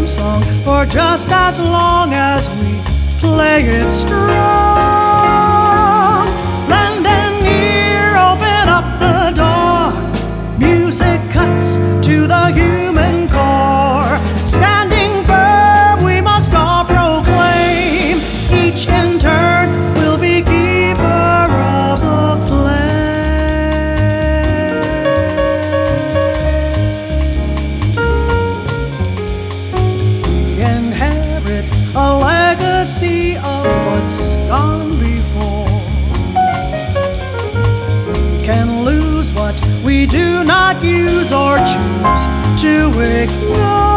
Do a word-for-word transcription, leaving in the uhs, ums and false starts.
song for just as long as we play it strong. Lend an ear, open up the door. Music cuts to the human core. Standing firm, we must all proclaim, each in turn will be keeper of the flame. We inherit a legacy of what's gone before. We can lose what we do not use or choose to ignore.